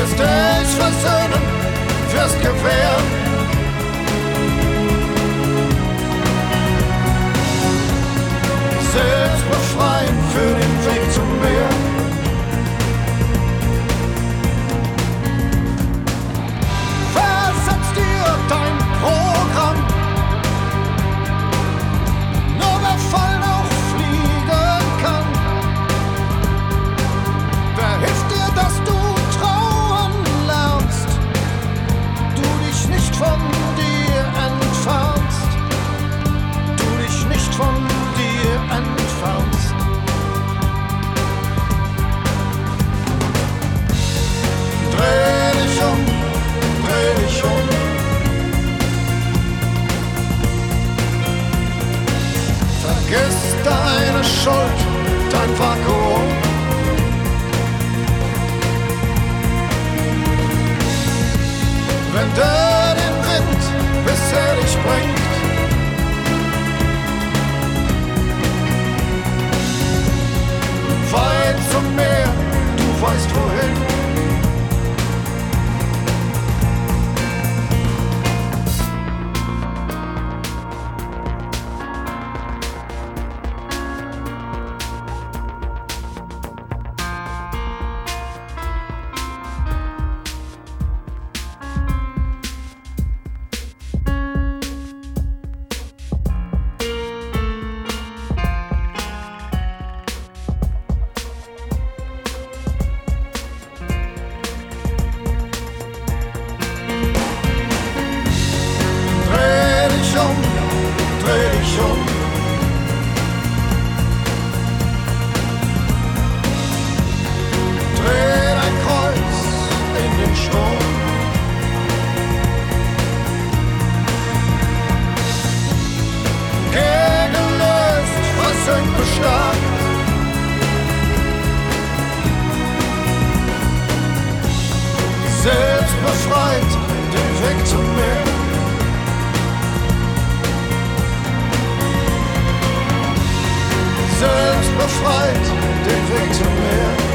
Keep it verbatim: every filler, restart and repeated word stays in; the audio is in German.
wirst dich versöhnen, wirst gewähren. Selbst befreien für den Weg zum Meer. Versetz dir dein Programm, nur wer fallen auch fliegen kann. Wer hilft dir, dass du trauen lernst, du dich nicht von dir entfernst, du dich nicht von dir entfernst. Dreh dich um, dreh dich um. Vergiss deine Schuld, dein Vakuum. Wenn der den Wind, bis er dich bringt, weit zum Meer, du weißt wohin. Dreh dich um. Dreh dein Kreuz in den Sturm. Gegenlöst, versöhnt, bestärkt. Selbst befreit, den Weg zum Meer. Selbst befreit, den Weg zum Meer.